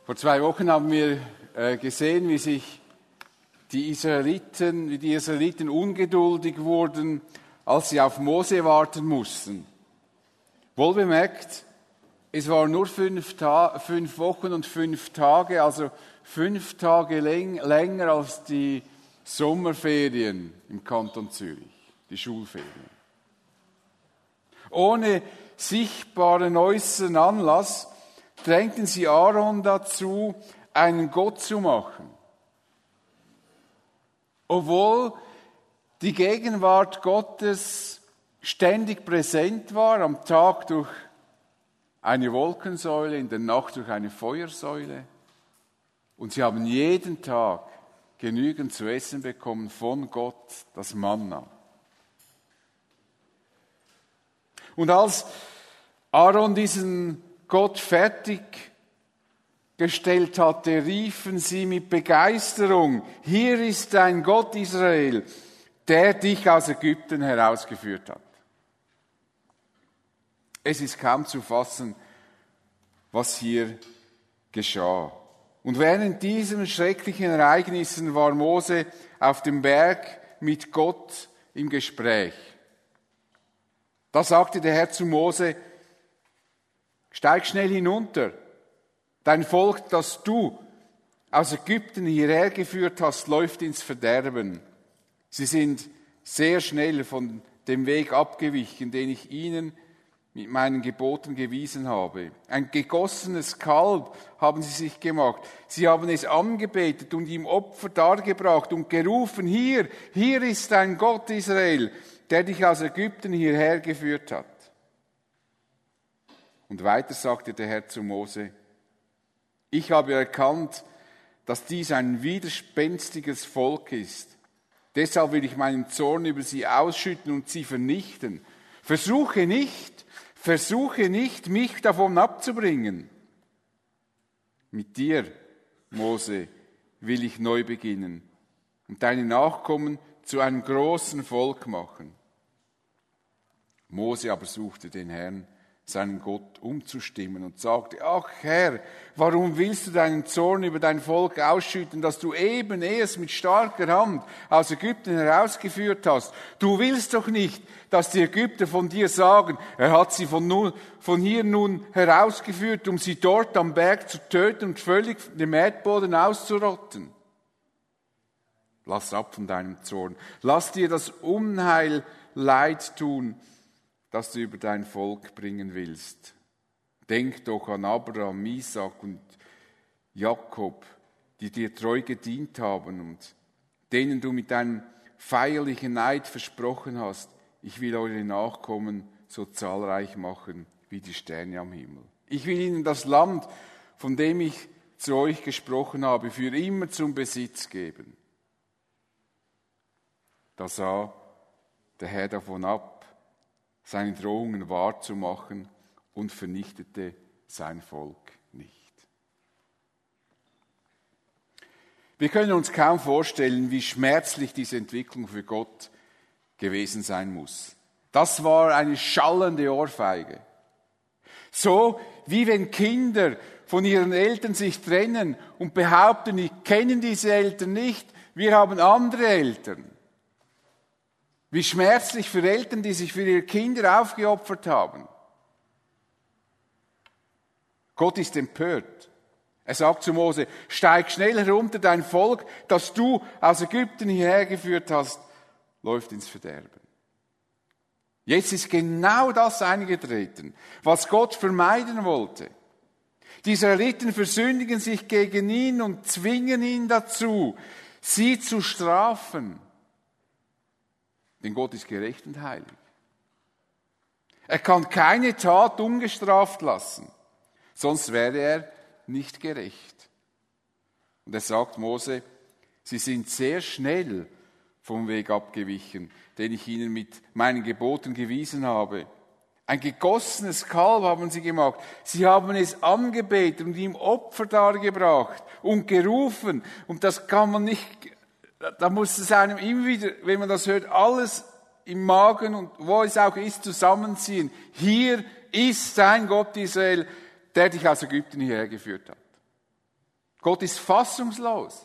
Vor 2 Wochen haben wir gesehen, wie die Israeliten ungeduldig wurden, als sie auf Mose warten mussten. Wohlbemerkt, es waren nur 5 Wochen und 5 Tage, also 5 Tage länger als die Sommerferien im Kanton Zürich, die Schulferien. Ohne sichtbaren äußeren Anlass drängten sie Aaron dazu, einen Gott zu machen. Obwohl die Gegenwart Gottes ständig präsent war, am Tag durch eine Wolkensäule, in der Nacht durch eine Feuersäule. Und sie haben jeden Tag genügend zu essen bekommen von Gott, das Manna. Und als Aaron diesen Gott fertiggestellt hatte, riefen sie mit Begeisterung: Hier ist dein Gott Israel, der dich aus Ägypten herausgeführt hat. Es ist kaum zu fassen, was hier geschah. Und während diesen schrecklichen Ereignissen war Mose auf dem Berg mit Gott im Gespräch. Da sagte der Herr zu Mose: Steig schnell hinunter. Dein Volk, das du aus Ägypten hierher geführt hast, läuft ins Verderben. Sie sind sehr schnell von dem Weg abgewichen, den ich ihnen mit meinen Geboten gewiesen habe. Ein gegossenes Kalb haben sie sich gemacht. Sie haben es angebetet und ihm Opfer dargebracht und gerufen: Hier ist dein Gott Israel, der dich aus Ägypten hierher geführt hat. Und weiter sagte der Herr zu Mose: Ich habe erkannt, dass dies ein widerspenstiges Volk ist. Deshalb will ich meinen Zorn über sie ausschütten und sie vernichten. Versuche nicht, mich davon abzubringen. Mit dir, Mose, will ich neu beginnen und deine Nachkommen zu einem großen Volk machen. Mose aber suchte den Herrn, seinen Gott, umzustimmen und sagte: Ach Herr, warum willst du deinen Zorn über dein Volk ausschütten, das du eben erst mit starker Hand aus Ägypten herausgeführt hast? Du willst doch nicht, dass die Ägypter von dir sagen: Er hat sie von hier nun herausgeführt, um sie dort am Berg zu töten und völlig den Erdboden auszurotten. Lass ab von deinem Zorn. Lass dir das Unheil leid tun, das du über dein Volk bringen willst. Denk doch an Abraham, Isaak und Jakob, die dir treu gedient haben und denen du mit deinem feierlichen Eid versprochen hast: Ich will eure Nachkommen so zahlreich machen wie die Sterne am Himmel. Ich will ihnen das Land, von dem ich zu euch gesprochen habe, für immer zum Besitz geben. Da sah der Herr davon ab, seine Drohungen wahrzumachen, und vernichtete sein Volk nicht. Wir können uns kaum vorstellen, wie schmerzlich diese Entwicklung für Gott gewesen sein muss. Das war eine schallende Ohrfeige. So wie wenn Kinder von ihren Eltern sich trennen und behaupten, wir kennen diese Eltern nicht, wir haben andere Eltern. Wie schmerzlich für Eltern, die sich für ihre Kinder aufgeopfert haben. Gott ist empört. Er sagt zu Mose: Steig schnell herunter, dein Volk, das du aus Ägypten hierher geführt hast, läuft ins Verderben. Jetzt ist genau das eingetreten, was Gott vermeiden wollte. Die Israeliten versündigen sich gegen ihn und zwingen ihn dazu, sie zu strafen. Denn Gott ist gerecht und heilig. Er kann keine Tat ungestraft lassen, sonst wäre er nicht gerecht. Und er sagt Mose: Sie sind sehr schnell vom Weg abgewichen, den ich ihnen mit meinen Geboten gewiesen habe. Ein gegossenes Kalb haben sie gemacht. Sie haben es angebetet und ihm Opfer dargebracht und gerufen. Und das kann man nicht... Da muss es einem immer wieder, wenn man das hört, alles im Magen und wo es auch ist, zusammenziehen. Hier ist dein Gott Israel, der dich aus Ägypten hierher geführt hat. Gott ist fassungslos.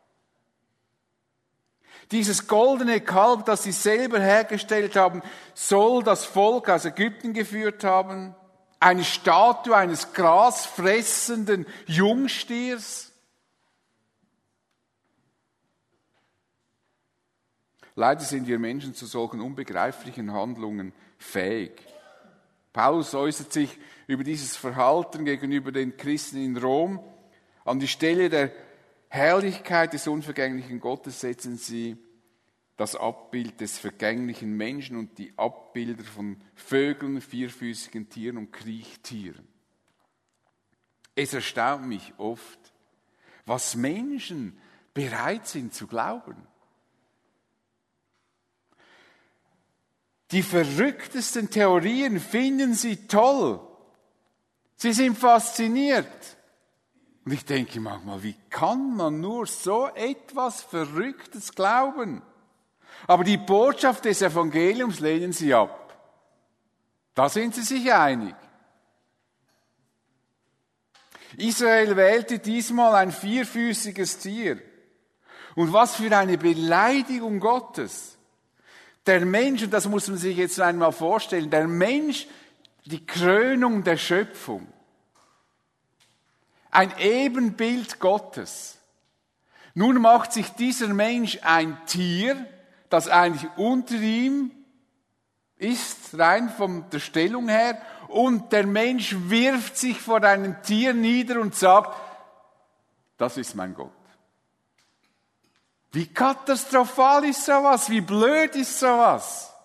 Dieses goldene Kalb, das sie selber hergestellt haben, soll das Volk aus Ägypten geführt haben. Eine Statue eines grasfressenden Jungstiers. Leider sind wir Menschen zu solchen unbegreiflichen Handlungen fähig. Paulus äußert sich über dieses Verhalten gegenüber den Christen in Rom. An die Stelle der Herrlichkeit des unvergänglichen Gottes setzen sie das Abbild des vergänglichen Menschen und die Abbilder von Vögeln, vierfüßigen Tieren und Kriechtieren. Es erstaunt mich oft, was Menschen bereit sind zu glauben. Die verrücktesten Theorien finden sie toll. Sie sind fasziniert. Und ich denke manchmal, wie kann man nur so etwas Verrücktes glauben? Aber die Botschaft des Evangeliums lehnen sie ab. Da sind sie sich einig. Israel wählte diesmal ein vierfüßiges Tier. Und was für eine Beleidigung Gottes. Der Mensch, und das muss man sich jetzt einmal vorstellen, der Mensch, die Krönung der Schöpfung. Ein Ebenbild Gottes. Nun macht sich dieser Mensch ein Tier, das eigentlich unter ihm ist, rein von der Stellung her, und der Mensch wirft sich vor einem Tier nieder und sagt, das ist mein Gott. Wie katastrophal ist sowas? Wie blöd ist sowas?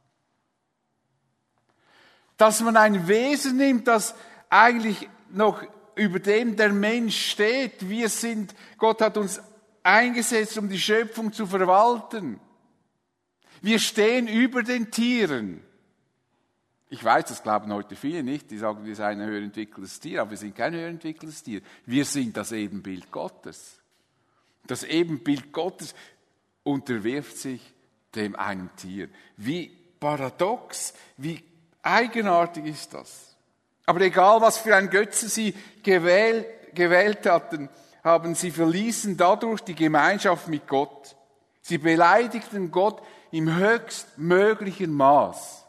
Dass man ein Wesen nimmt, das eigentlich noch über dem der Mensch steht. Gott hat uns eingesetzt, um die Schöpfung zu verwalten. Wir stehen über den Tieren. Ich weiß, das glauben heute viele nicht. Die sagen, wir seien ein höher entwickeltes Tier, aber wir sind kein höher entwickeltes Tier. Wir sind das Ebenbild Gottes. Das Ebenbild Gottes unterwirft sich dem einen Tier. Wie paradox, wie eigenartig ist das? Aber egal, was für ein Götzen sie gewählt hatten, sie verließen dadurch die Gemeinschaft mit Gott. Sie beleidigten Gott im höchstmöglichen Maß.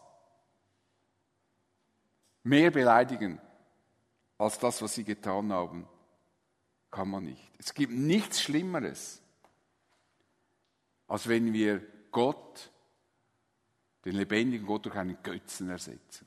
Mehr beleidigen als das, was sie getan haben, kann man nicht. Es gibt nichts Schlimmeres, als wenn wir Gott, den lebendigen Gott, durch einen Götzen ersetzen.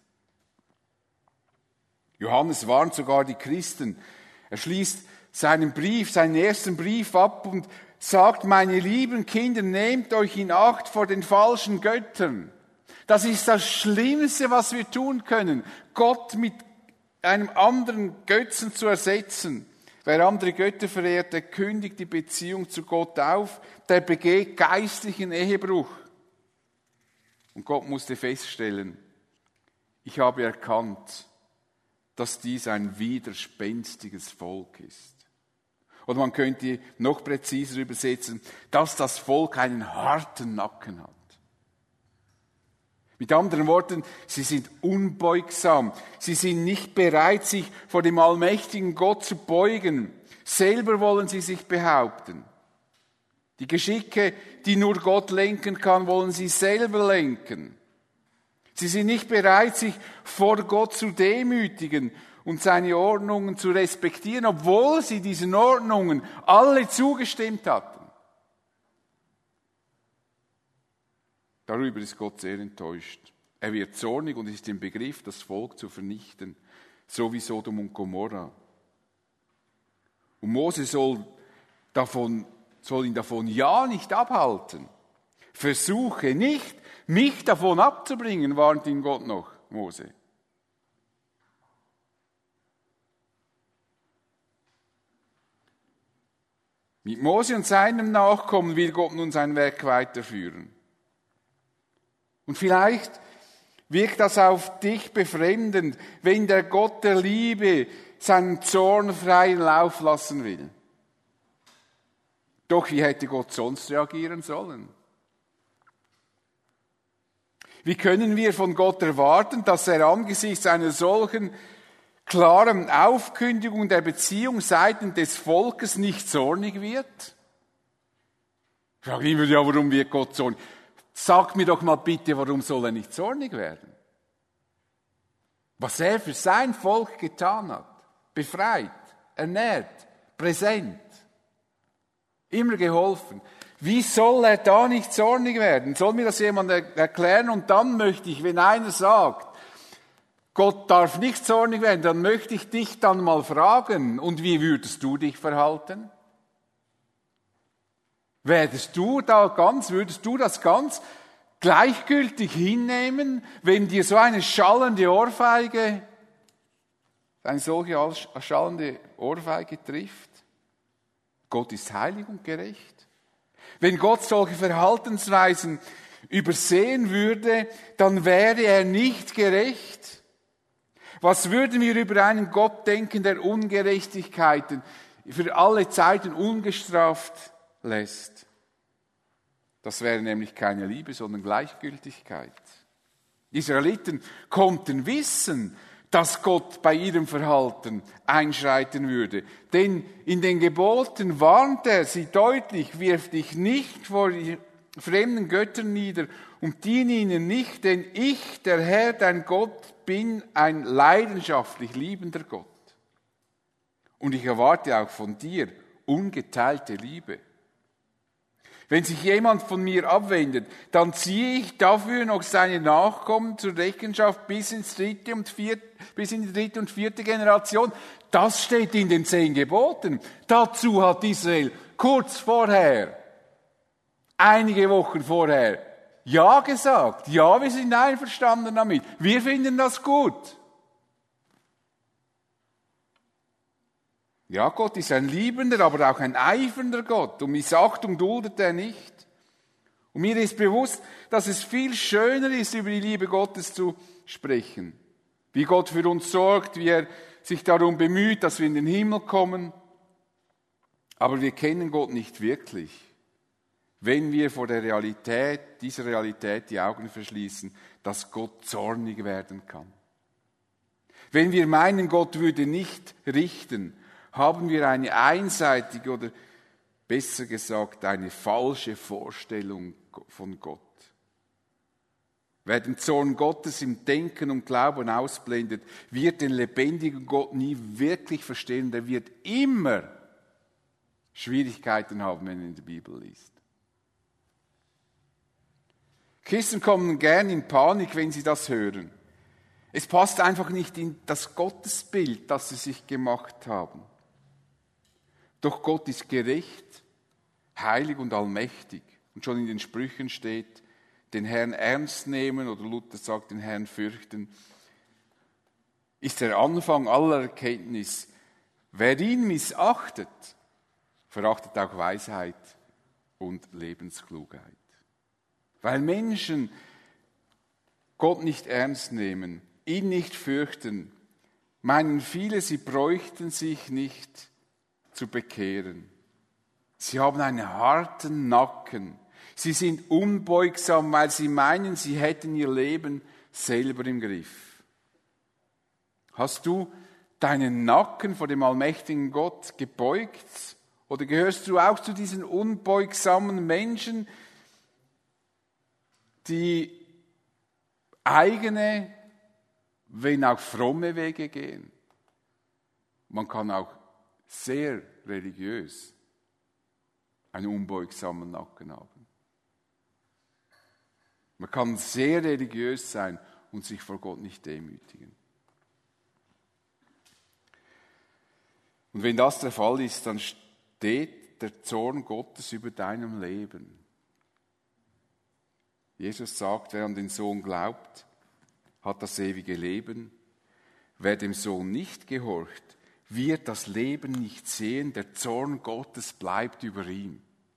Johannes warnt sogar die Christen. Er schließt seinen ersten Brief ab und sagt, meine lieben Kinder, nehmt euch in Acht vor den falschen Göttern. Das ist das Schlimmste, was wir tun können, Gott mit einem anderen Götzen zu ersetzen. Wer andere Götter verehrt, der kündigt die Beziehung zu Gott auf, der begeht geistlichen Ehebruch. Und Gott musste feststellen, ich habe erkannt, dass dies ein widerspenstiges Volk ist. Oder man könnte noch präziser übersetzen, dass das Volk einen harten Nacken hat. Mit anderen Worten, sie sind unbeugsam. Sie sind nicht bereit, sich vor dem allmächtigen Gott zu beugen. Selber wollen sie sich behaupten. Die Geschicke, die nur Gott lenken kann, wollen sie selber lenken. Sie sind nicht bereit, sich vor Gott zu demütigen und seine Ordnungen zu respektieren, obwohl sie diesen Ordnungen alle zugestimmt hatten. Darüber ist Gott sehr enttäuscht. Er wird zornig und ist im Begriff, das Volk zu vernichten, so wie Sodom und Gomorra. Und Mose soll ihn davon ja nicht abhalten. Versuche nicht, mich davon abzubringen, warnt ihn Gott noch, Mose. Mit Mose und seinem Nachkommen will Gott nun sein Werk weiterführen. Und vielleicht wirkt das auf dich befremdend, wenn der Gott der Liebe seinen Zorn freien Lauf lassen will. Doch wie hätte Gott sonst reagieren sollen? Wie können wir von Gott erwarten, dass er angesichts einer solchen klaren Aufkündigung der Beziehung seitens des Volkes nicht zornig wird? Ich frage immer, ja, warum wird Gott zornig? Sag mir doch mal bitte, warum soll er nicht zornig werden? Was er für sein Volk getan hat, befreit, ernährt, präsent, immer geholfen. Wie soll er da nicht zornig werden? Soll mir das jemand erklären? Und dann möchte ich, wenn einer sagt, Gott darf nicht zornig werden, dann möchte ich dich dann mal fragen, und wie würdest du dich verhalten? Würdest du das ganz gleichgültig hinnehmen, wenn dir so eine schallende Ohrfeige trifft? Gott ist heilig und gerecht. Wenn Gott solche Verhaltensweisen übersehen würde, dann wäre er nicht gerecht. Was würden wir über einen Gott denken, der Ungerechtigkeiten für alle Zeiten ungestraft lässt? Das wäre nämlich keine Liebe, sondern Gleichgültigkeit. Die Israeliten konnten wissen, dass Gott bei ihrem Verhalten einschreiten würde. Denn in den Geboten warnt er sie deutlich, wirf dich nicht vor fremden Göttern nieder und diene ihnen nicht, denn ich, der Herr, dein Gott, bin ein leidenschaftlich liebender Gott. Und ich erwarte auch von dir ungeteilte Liebe. Wenn sich jemand von mir abwendet, dann ziehe ich dafür noch seine Nachkommen zur Rechenschaft bis in die dritte und vierte Generation. Das steht in den 10 Geboten. Dazu hat Israel kurz vorher, einige Wochen vorher, Ja gesagt. Ja, wir sind einverstanden damit. Wir finden das gut. Ja, Gott ist ein liebender, aber auch ein eifernder Gott. Und Missachtung duldet er nicht. Und mir ist bewusst, dass es viel schöner ist, über die Liebe Gottes zu sprechen. Wie Gott für uns sorgt, wie er sich darum bemüht, dass wir in den Himmel kommen. Aber wir kennen Gott nicht wirklich, wenn wir vor dieser Realität die Augen verschließen, dass Gott zornig werden kann. Wenn wir meinen, Gott würde nicht richten, haben wir eine einseitige oder besser gesagt eine falsche Vorstellung von Gott. Wer den Zorn Gottes im Denken und Glauben ausblendet, wird den lebendigen Gott nie wirklich verstehen. Der wird immer Schwierigkeiten haben, wenn er in der Bibel liest. Christen kommen gern in Panik, wenn sie das hören. Es passt einfach nicht in das Gottesbild, das sie sich gemacht haben. Doch Gott ist gerecht, heilig und allmächtig. Und schon in den Sprüchen steht, den Herrn ernst nehmen, oder Luther sagt, den Herrn fürchten, ist der Anfang aller Erkenntnis. Wer ihn missachtet, verachtet auch Weisheit und Lebensklugheit. Weil Menschen Gott nicht ernst nehmen, ihn nicht fürchten, meinen viele, sie bräuchten sich nicht zu bekehren. Sie haben einen harten Nacken. Sie sind unbeugsam, weil sie meinen, sie hätten ihr Leben selber im Griff. Hast du deinen Nacken vor dem allmächtigen Gott gebeugt? Oder gehörst du auch zu diesen unbeugsamen Menschen, die eigene, wenn auch fromme Wege gehen? Man kann auch sehr religiös einen unbeugsamen Nacken haben. Man kann sehr religiös sein und sich vor Gott nicht demütigen. Und wenn das der Fall ist, dann steht der Zorn Gottes über deinem Leben. Jesus sagt, wer an den Sohn glaubt, hat das ewige Leben. Wer dem Sohn nicht gehorcht, wird das Leben nicht sehen, der Zorn Gottes bleibt über ihm.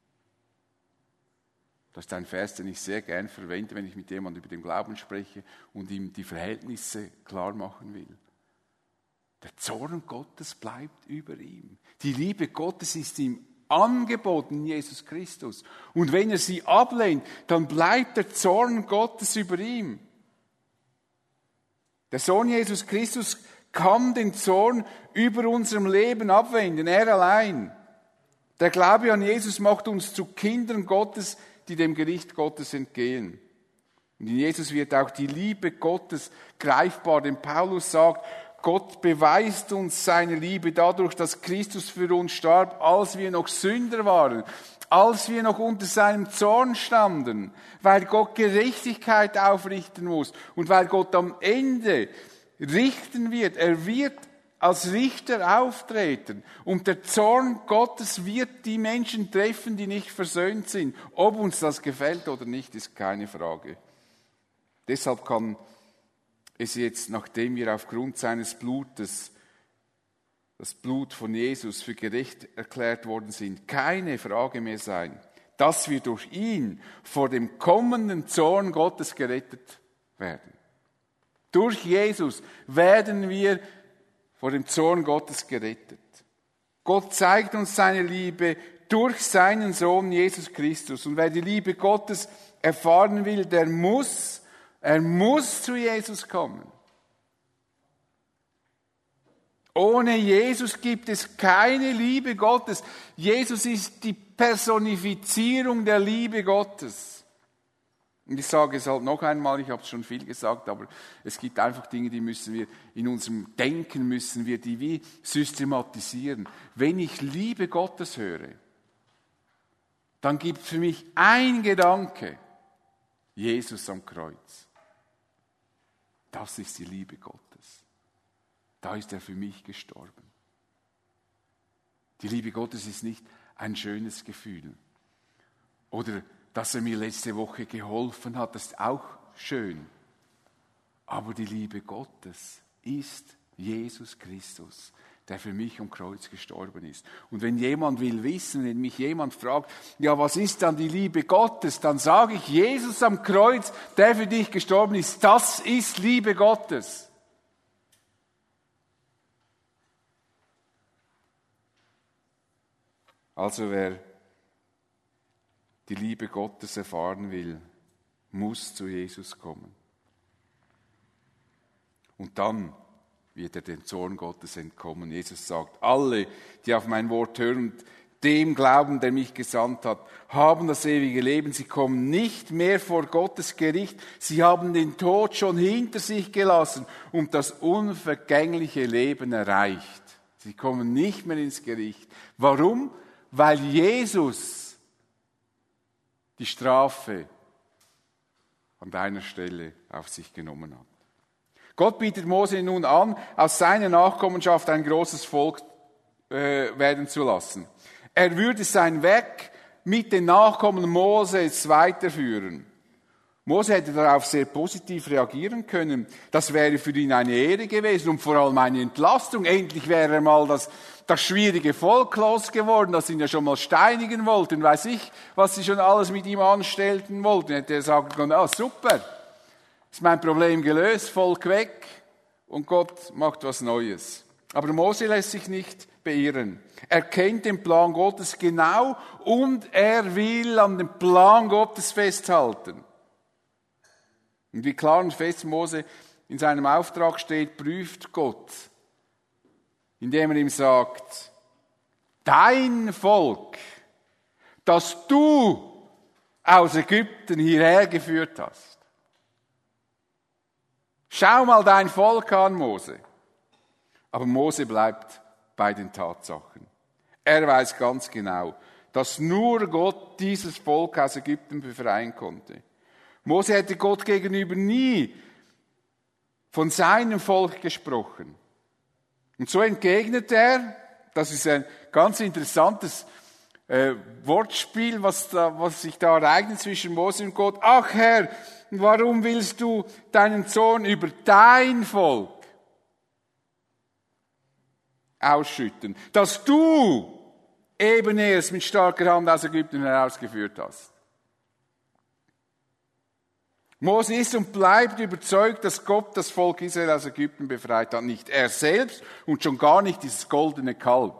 Das ist ein Vers, den ich sehr gern verwende, wenn ich mit jemandem über den Glauben spreche und ihm die Verhältnisse klar machen will. Der Zorn Gottes bleibt über ihm. Die Liebe Gottes ist ihm angeboten in Jesus Christus. Und wenn er sie ablehnt, dann bleibt der Zorn Gottes über ihm. Der Sohn Jesus Christus kann den Zorn über unserem Leben abwenden. Er allein. Der Glaube an Jesus macht uns zu Kindern Gottes, die dem Gericht Gottes entgehen. Und in Jesus wird auch die Liebe Gottes greifbar, denn Paulus sagt, Gott beweist uns seine Liebe dadurch, dass Christus für uns starb, als wir noch Sünder waren, als wir noch unter seinem Zorn standen, weil Gott Gerechtigkeit aufrichten muss und weil Gott am Ende richten wird. Er wird als Richter auftreten und der Zorn Gottes wird die Menschen treffen, die nicht versöhnt sind. Ob uns das gefällt oder nicht, ist keine Frage. Deshalb kann es jetzt, nachdem wir aufgrund seines Blutes, das Blut von Jesus, für gerecht erklärt worden sind, keine Frage mehr sein, dass wir durch ihn vor dem kommenden Zorn Gottes gerettet werden. Durch Jesus werden wir vor dem Zorn Gottes gerettet. Gott zeigt uns seine Liebe durch seinen Sohn Jesus Christus. Und wer die Liebe Gottes erfahren will, er muss zu Jesus kommen. Ohne Jesus gibt es keine Liebe Gottes. Jesus ist die Personifizierung der Liebe Gottes. Und ich sage es halt noch einmal, ich habe es schon viel gesagt, aber es gibt einfach Dinge, die müssen wir in unserem Denken, die wie systematisieren. Wenn ich Liebe Gottes höre, dann gibt es für mich ein Gedanke, Jesus am Kreuz. Das ist die Liebe Gottes. Da ist er für mich gestorben. Die Liebe Gottes ist nicht ein schönes Gefühl. Oder dass er mir letzte Woche geholfen hat, das ist auch schön. Aber die Liebe Gottes ist Jesus Christus, der für mich am Kreuz gestorben ist. Und wenn jemand will wissen, wenn mich jemand fragt, ja, was ist dann die Liebe Gottes, dann sage ich, Jesus am Kreuz, der für dich gestorben ist, das ist Liebe Gottes. Also wer die Liebe Gottes erfahren will, muss zu Jesus kommen. Und dann wird er dem Zorn Gottes entkommen. Jesus sagt, alle, die auf mein Wort hören und dem glauben, der mich gesandt hat, haben das ewige Leben. Sie kommen nicht mehr vor Gottes Gericht. Sie haben den Tod schon hinter sich gelassen und das unvergängliche Leben erreicht. Sie kommen nicht mehr ins Gericht. Warum? Weil Jesus die Strafe an deiner Stelle auf sich genommen hat. Gott bietet Mose nun an, aus seiner Nachkommenschaft ein großes Volk werden zu lassen. Er würde sein Werk mit den Nachkommen Moses weiterführen. Mose hätte darauf sehr positiv reagieren können. Das wäre für ihn eine Ehre gewesen und vor allem eine Entlastung. Endlich wäre er mal das schwierige Volk losgeworden, das ihn ja schon mal steinigen wollten. Weiß ich, was sie schon alles mit ihm anstellten wollten. Hätte er sagen können, super, ist mein Problem gelöst, Volk weg und Gott macht was Neues. Aber Mose lässt sich nicht beirren. Er kennt den Plan Gottes genau und er will an dem Plan Gottes festhalten. Und wie klar und fest Mose in seinem Auftrag steht, prüft Gott, indem er ihm sagt, dein Volk, das du aus Ägypten hierher geführt hast. Schau mal dein Volk an, Mose. Aber Mose bleibt bei den Tatsachen. Er weiß ganz genau, dass nur Gott dieses Volk aus Ägypten befreien konnte. Mose hätte Gott gegenüber nie von seinem Volk gesprochen. Und so entgegnet er, das ist ein ganz interessantes Wortspiel, was sich da ereignet zwischen Mose und Gott. Ach Herr, warum willst du deinen Zorn über dein Volk ausschütten, dass du eben erst mit starker Hand aus Ägypten herausgeführt hast? Mose ist und bleibt überzeugt, dass Gott das Volk Israel aus Ägypten befreit hat. Nicht er selbst und schon gar nicht dieses goldene Kalb.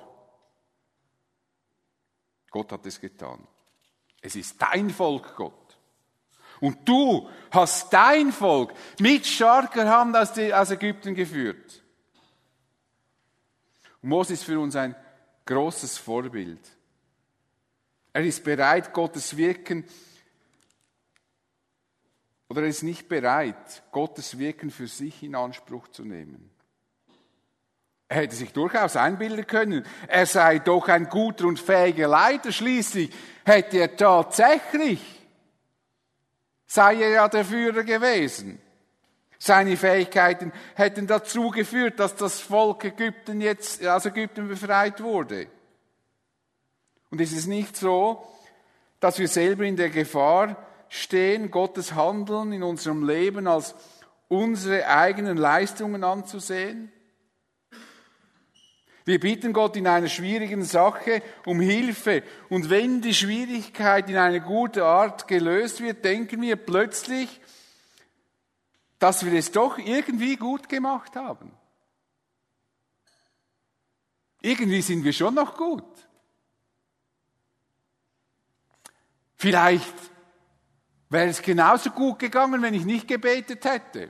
Gott hat es getan. Es ist dein Volk, Gott. Und du hast dein Volk mit starker Hand aus Ägypten geführt. Mose ist für uns ein großes Vorbild. Er ist bereit, Gottes Wirken, oder er ist nicht bereit, Gottes Wirken für sich in Anspruch zu nehmen. Er hätte sich durchaus einbilden können, er sei doch ein guter und fähiger Leiter. Schließlich hätte er tatsächlich, sei er ja der Führer gewesen. Seine Fähigkeiten hätten dazu geführt, dass das Volk Ägypten befreit wurde. Und ist es nicht so, dass wir selber in der Gefahr stehen, Gottes Handeln in unserem Leben als unsere eigenen Leistungen anzusehen? Wir bitten Gott in einer schwierigen Sache um Hilfe. Und wenn die Schwierigkeit in einer guten Art gelöst wird, denken wir plötzlich, dass wir es doch irgendwie gut gemacht haben. Irgendwie sind wir schon noch gut. Vielleicht wäre es genauso gut gegangen, wenn ich nicht gebetet hätte.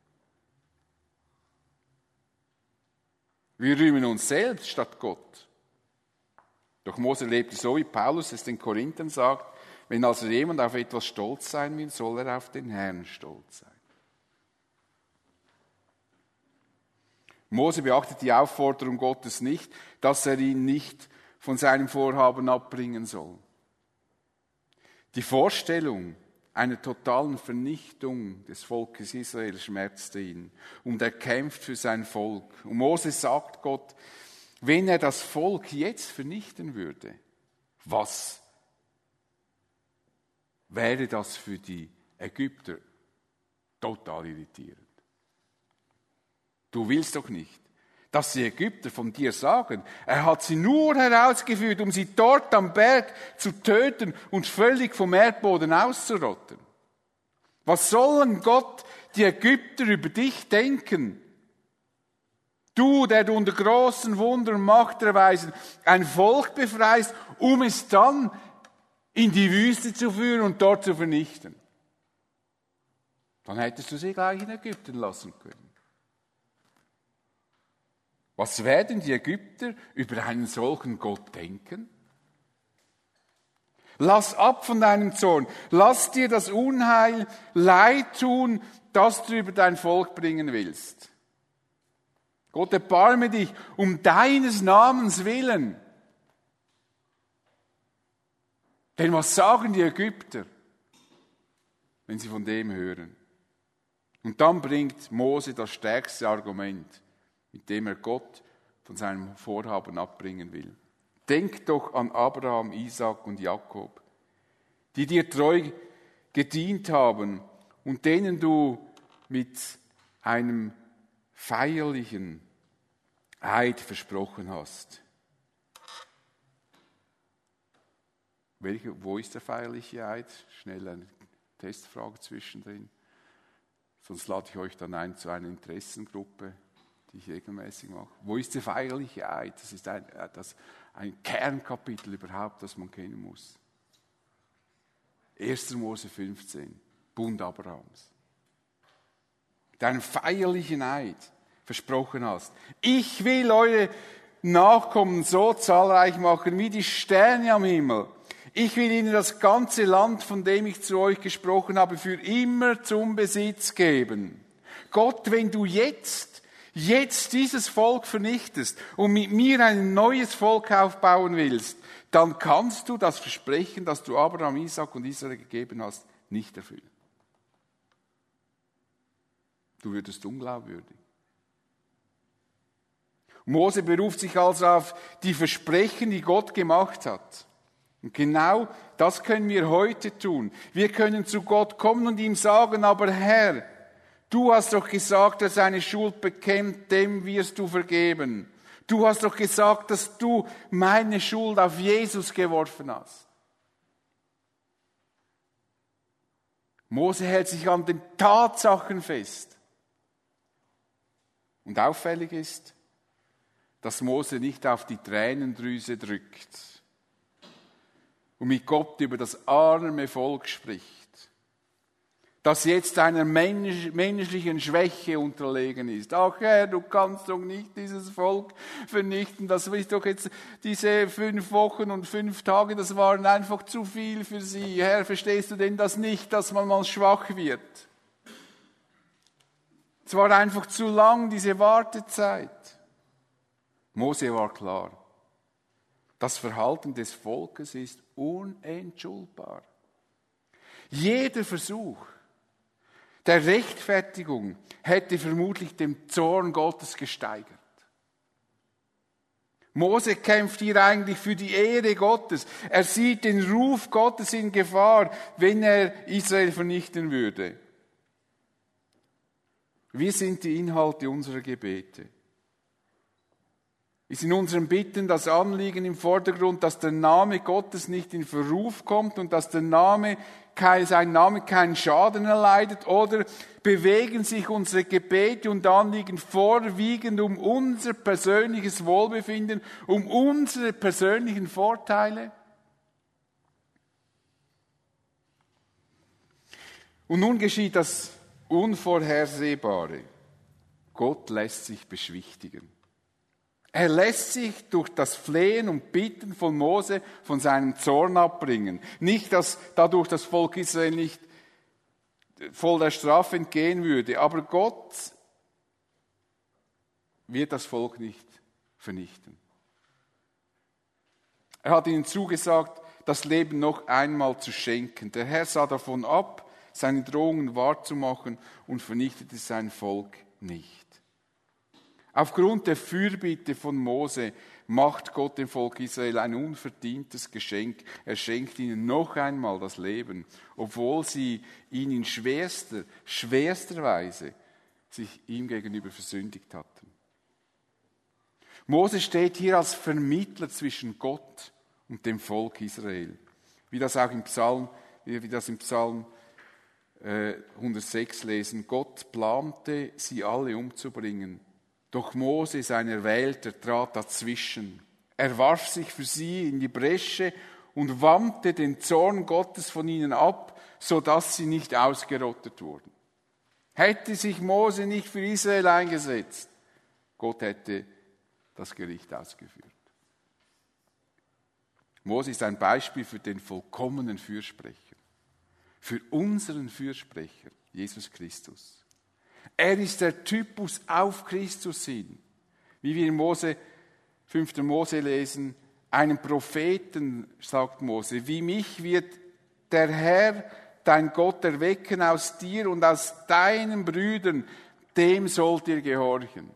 Wir rühmen uns selbst statt Gott. Doch Mose lebte so, wie Paulus es den Korinthern sagt, wenn also jemand auf etwas stolz sein will, soll er auf den Herrn stolz sein. Mose beachtet die Aufforderung Gottes nicht, dass er ihn nicht von seinem Vorhaben abbringen soll. Die Vorstellung einer totalen Vernichtung des Volkes Israel schmerzte ihn und er kämpft für sein Volk. Und Mose sagt Gott, wenn er das Volk jetzt vernichten würde, was wäre das für die Ägypter total irritierend? Du willst doch nicht, dass die Ägypter von dir sagen, er hat sie nur herausgeführt, um sie dort am Berg zu töten und völlig vom Erdboden auszurotten. Was sollen Gott, die Ägypter über dich denken? Du, der du unter großen Wunder und Machterweisen ein Volk befreist, um es dann in die Wüste zu führen und dort zu vernichten. Dann hättest du sie gleich in Ägypten lassen können. Was werden die Ägypter über einen solchen Gott denken? Lass ab von deinem Zorn. Lass dir das Unheil leid tun, das du über dein Volk bringen willst. Gott, erbarme dich um deines Namens willen. Denn was sagen die Ägypter, wenn sie von dem hören? Und dann bringt Mose das stärkste Argument, mit dem er Gott von seinem Vorhaben abbringen will. Denk doch an Abraham, Isaak und Jakob, die dir treu gedient haben und denen du mit einem feierlichen Eid versprochen hast. Wo ist der feierliche Eid? Schnell eine Testfrage zwischendrin. Sonst lade ich euch dann ein zu einer Interessengruppe, die ich regelmäßig mache. Wo ist der feierliche Eid? Das ist ein Kernkapitel überhaupt, das man kennen muss. 1. Mose 15, Bund Abrahams. Deinen feierlichen Eid versprochen hast. Ich will eure Nachkommen so zahlreich machen wie die Sterne am Himmel. Ich will ihnen das ganze Land, von dem ich zu euch gesprochen habe, für immer zum Besitz geben. Gott, wenn du jetzt dieses Volk vernichtest und mit mir ein neues Volk aufbauen willst, dann kannst du das Versprechen, das du Abraham, Isaak und Israel gegeben hast, nicht erfüllen. Du würdest unglaubwürdig. Mose beruft sich also auf die Versprechen, die Gott gemacht hat. Und genau das können wir heute tun. Wir können zu Gott kommen und ihm sagen, aber Herr, du hast doch gesagt, wer seine Schuld bekennt, dem wirst du vergeben. Du hast doch gesagt, dass du meine Schuld auf Jesus geworfen hast. Mose hält sich an den Tatsachen fest. Und auffällig ist, dass Mose nicht auf die Tränendrüse drückt und mit Gott über das arme Volk spricht, das jetzt einer menschlichen Schwäche unterlegen ist. Ach Herr, du kannst doch nicht dieses Volk vernichten. Das ist doch jetzt diese 5 Wochen und 5 Tage, das waren einfach zu viel für sie. Herr, verstehst du denn das nicht, dass man mal schwach wird? Es war einfach zu lang, diese Wartezeit. Mose war klar. Das Verhalten des Volkes ist unentschuldbar. Jeder Versuch der Rechtfertigung hätte vermutlich den Zorn Gottes gesteigert. Mose kämpft hier eigentlich für die Ehre Gottes. Er sieht den Ruf Gottes in Gefahr, wenn er Israel vernichten würde. Wie sind die Inhalte unserer Gebete? Ist in unseren Bitten das Anliegen im Vordergrund, dass der Name Gottes nicht in Verruf kommt und dass sein Name keinen Schaden erleidet? Oder bewegen sich unsere Gebete und Anliegen vorwiegend um unser persönliches Wohlbefinden, um unsere persönlichen Vorteile? Und nun geschieht das Unvorhersehbare. Gott lässt sich beschwichtigen. Er lässt sich durch das Flehen und Bitten von Mose von seinem Zorn abbringen. Nicht, dass dadurch das Volk Israel nicht voll der Strafe entgehen würde, aber Gott wird das Volk nicht vernichten. Er hat ihnen zugesagt, das Leben noch einmal zu schenken. Der Herr sah davon ab, seine Drohungen wahrzumachen und vernichtete sein Volk nicht. Aufgrund der Fürbitte von Mose macht Gott dem Volk Israel ein unverdientes Geschenk. Er schenkt ihnen noch einmal das Leben, obwohl sie ihn in schwerster Weise sich ihm gegenüber versündigt hatten. Mose steht hier als Vermittler zwischen Gott und dem Volk Israel. Wie das im Psalm 106 lesen. Gott plante, sie alle umzubringen. Doch Mose, sein Erwählter, trat dazwischen. Er warf sich für sie in die Bresche und wandte den Zorn Gottes von ihnen ab, sodass sie nicht ausgerottet wurden. Hätte sich Mose nicht für Israel eingesetzt, Gott hätte das Gericht ausgeführt. Mose ist ein Beispiel für den vollkommenen Fürsprecher, für unseren Fürsprecher, Jesus Christus. Er ist der Typus auf Christus hin. Wie wir in 5. Mose lesen, einen Propheten, sagt Mose, wie mich wird der Herr, dein Gott, erwecken aus dir und aus deinen Brüdern, dem sollt ihr gehorchen.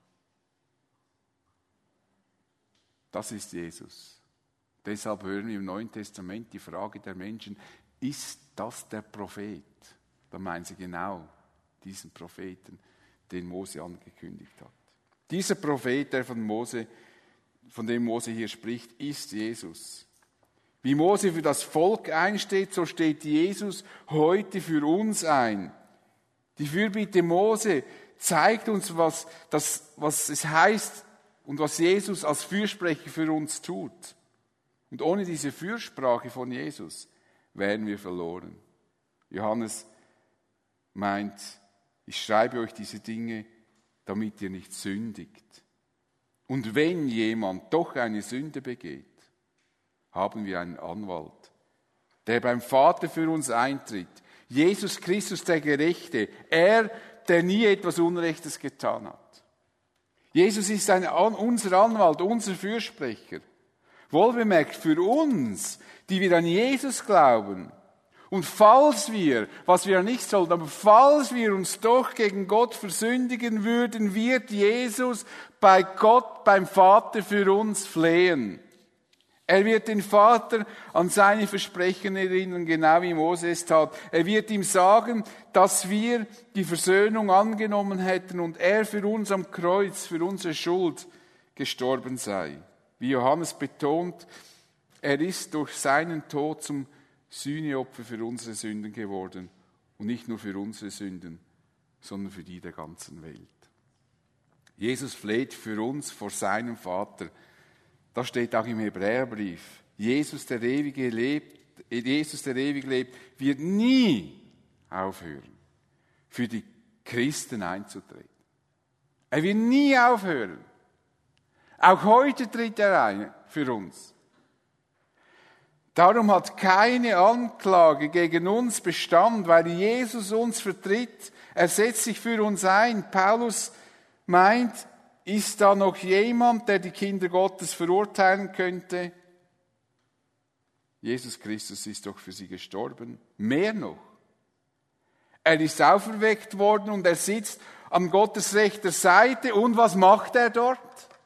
Das ist Jesus. Deshalb hören wir im Neuen Testament die Frage der Menschen, ist das der Prophet? Da meinen sie genau diesen Propheten, den Mose angekündigt hat. Dieser Prophet, von dem Mose hier spricht, ist Jesus. Wie Mose für das Volk einsteht, so steht Jesus heute für uns ein. Die Fürbitte Mose zeigt uns, was es heißt und was Jesus als Fürsprecher für uns tut. Und ohne diese Fürsprache von Jesus wären wir verloren. Johannes meint, ich schreibe euch diese Dinge, damit ihr nicht sündigt. Und wenn jemand doch eine Sünde begeht, haben wir einen Anwalt, der beim Vater für uns eintritt. Jesus Christus, der Gerechte, er, der nie etwas Unrechtes getan hat. Jesus ist unser Anwalt, unser Fürsprecher. Wohlbemerkt für uns, die wir an Jesus glauben. Und falls wir, was wir nicht sollten, aber falls wir uns doch gegen Gott versündigen würden, wird Jesus bei Gott, beim Vater für uns flehen. Er wird den Vater an seine Versprechen erinnern, genau wie Mose es tat. Er wird ihm sagen, dass wir die Versöhnung angenommen hätten und er für uns am Kreuz, für unsere Schuld gestorben sei. Wie Johannes betont, er ist durch seinen Tod zum Sühneopfer für unsere Sünden geworden. Und nicht nur für unsere Sünden, sondern für die der ganzen Welt. Jesus fleht für uns vor seinem Vater. Das steht auch im Hebräerbrief. Jesus, der ewig lebt, wird nie aufhören, für die Christen einzutreten. Er wird nie aufhören. Auch heute tritt er ein für uns. Darum hat keine Anklage gegen uns Bestand, weil Jesus uns vertritt. Er setzt sich für uns ein. Paulus meint, ist da noch jemand, der die Kinder Gottes verurteilen könnte? Jesus Christus ist doch für sie gestorben. Mehr noch. Er ist auferweckt worden und er sitzt an Gottes rechter Seite. Und was macht er dort?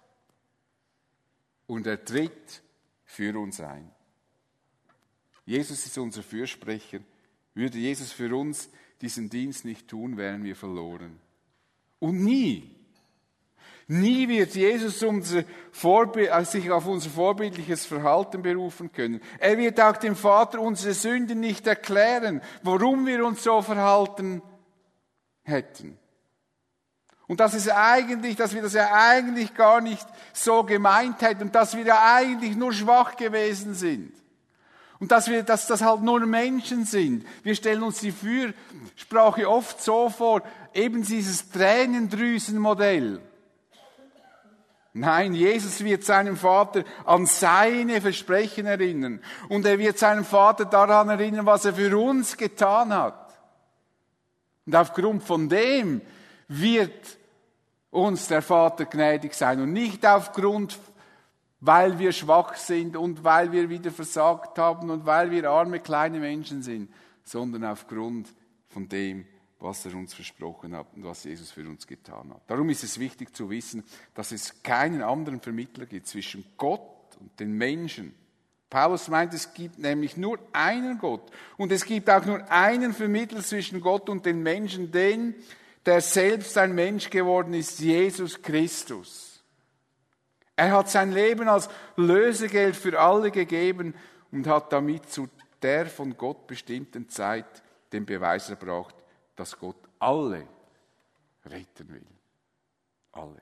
Und er tritt für uns ein. Jesus ist unser Fürsprecher. Würde Jesus für uns diesen Dienst nicht tun, wären wir verloren. Und nie wird Jesus sich auf unser vorbildliches Verhalten berufen können. Er wird auch dem Vater unsere Sünden nicht erklären, warum wir uns so verhalten hätten. Und dass wir das ja eigentlich gar nicht so gemeint hätten und dass wir ja eigentlich nur schwach gewesen sind. Und dass das halt nur Menschen sind. Wir stellen uns die Fürsprache oft so vor, eben dieses Tränendrüsenmodell. Nein, Jesus wird seinem Vater an seine Versprechen erinnern. Und er wird seinen Vater daran erinnern, was er für uns getan hat. Und aufgrund von dem wird uns der Vater gnädig sein. Und nicht aufgrund, weil wir schwach sind und weil wir wieder versagt haben und weil wir arme kleine Menschen sind, sondern aufgrund von dem, was er uns versprochen hat und was Jesus für uns getan hat. Darum ist es wichtig zu wissen, dass es keinen anderen Vermittler gibt zwischen Gott und den Menschen. Paulus meint, es gibt nämlich nur einen Gott und es gibt auch nur einen Vermittler zwischen Gott und den Menschen, den der selbst ein Mensch geworden ist, Jesus Christus. Er hat sein Leben als Lösegeld für alle gegeben und hat damit zu der von Gott bestimmten Zeit den Beweis erbracht, dass Gott alle retten will. Alle.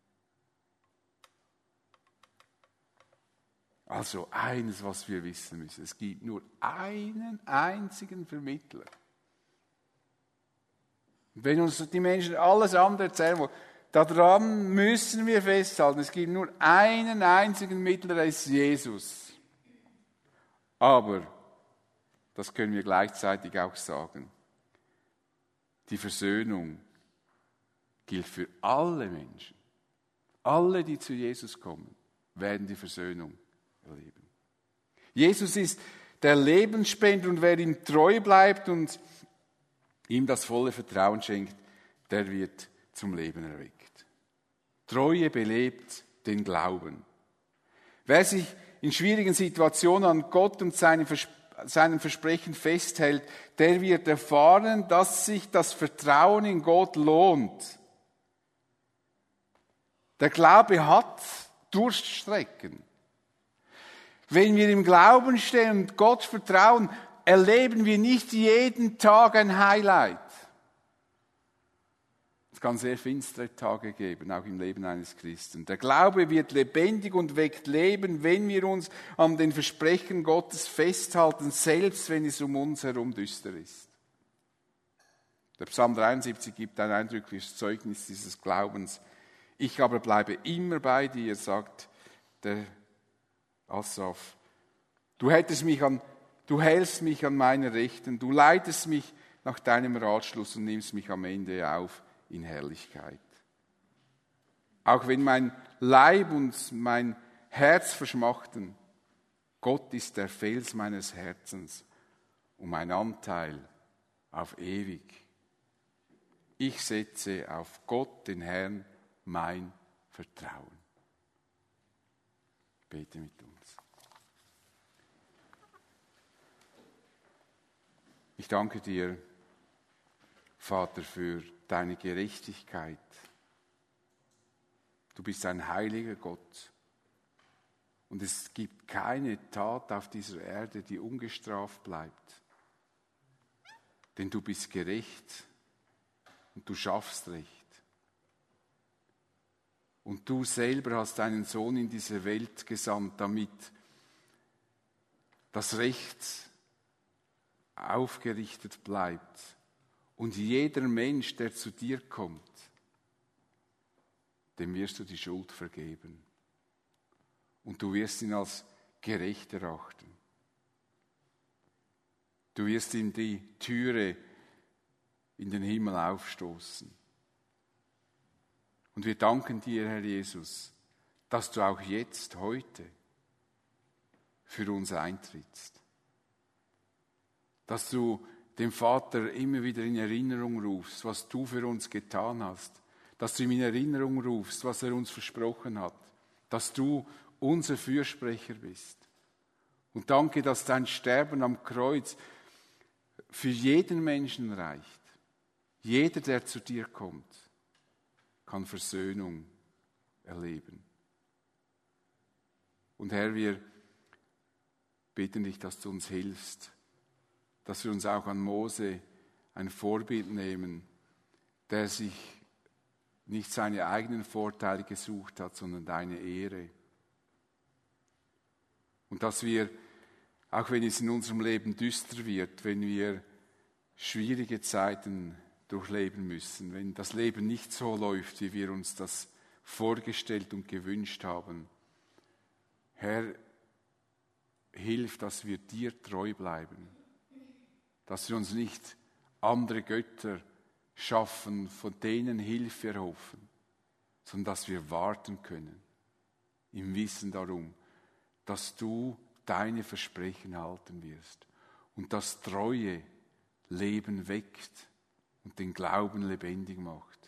Also eines, was wir wissen müssen. Es gibt nur einen einzigen Vermittler. Wenn uns die Menschen alles andere erzählen wollen, daran müssen wir festhalten. Es gibt nur einen einzigen Mittler, der ist Jesus. Aber, das können wir gleichzeitig auch sagen, die Versöhnung gilt für alle Menschen. Alle, die zu Jesus kommen, werden die Versöhnung erleben. Jesus ist der Lebensspender und wer ihm treu bleibt und ihm das volle Vertrauen schenkt, der wird zum Leben erweckt. Treue belebt den Glauben. Wer sich in schwierigen Situationen an Gott und seinen Versprechen festhält, der wird erfahren, dass sich das Vertrauen in Gott lohnt. Der Glaube hat Durststrecken. Wenn wir im Glauben stehen und Gott vertrauen, erleben wir nicht jeden Tag ein Highlight. Es kann sehr finstere Tage geben, auch im Leben eines Christen. Der Glaube wird lebendig und weckt Leben, wenn wir uns an den Versprechen Gottes festhalten, selbst wenn es um uns herum düster ist. Der Psalm 73 gibt ein eindrückliches Zeugnis dieses Glaubens. Ich aber bleibe immer bei dir, sagt der Asaf. Du hältst mich an meine Rechten, du leitest mich nach deinem Ratschluss und nimmst mich am Ende auf in Herrlichkeit. Auch wenn mein Leib und mein Herz verschmachten, Gott ist der Fels meines Herzens und mein Anteil auf ewig. Ich setze auf Gott, den Herrn, mein Vertrauen. Ich bete mit uns. Ich danke dir, Vater, für deine Gerechtigkeit. Du bist ein heiliger Gott. Und es gibt keine Tat auf dieser Erde, die ungestraft bleibt. Denn du bist gerecht und du schaffst Recht. Und du selber hast deinen Sohn in diese Welt gesandt, damit das Recht aufgerichtet bleibt Und jeder Mensch, der zu dir kommt, dem wirst du die Schuld vergeben. Und du wirst ihn als gerecht erachten. Du wirst ihm die Türe in den Himmel aufstoßen. Und wir danken dir, Herr Jesus, dass du auch jetzt, heute, für uns eintrittst. Dass du dem Vater immer wieder in Erinnerung rufst, was du für uns getan hast. Dass du ihm in Erinnerung rufst, was er uns versprochen hat. Dass du unser Fürsprecher bist. Und danke, dass dein Sterben am Kreuz für jeden Menschen reicht. Jeder, der zu dir kommt, kann Versöhnung erleben. Und Herr, wir bitten dich, dass du uns hilfst, dass wir uns auch an Mose ein Vorbild nehmen, der sich nicht seine eigenen Vorteile gesucht hat, sondern deine Ehre. Und dass wir, auch wenn es in unserem Leben düster wird, wenn wir schwierige Zeiten durchleben müssen, wenn das Leben nicht so läuft, wie wir uns das vorgestellt und gewünscht haben, Herr, hilf, dass wir dir treu bleiben, dass wir uns nicht andere Götter schaffen, von denen Hilfe erhoffen, sondern dass wir warten können, im Wissen darum, dass du deine Versprechen halten wirst und das treue Leben weckt und den Glauben lebendig macht.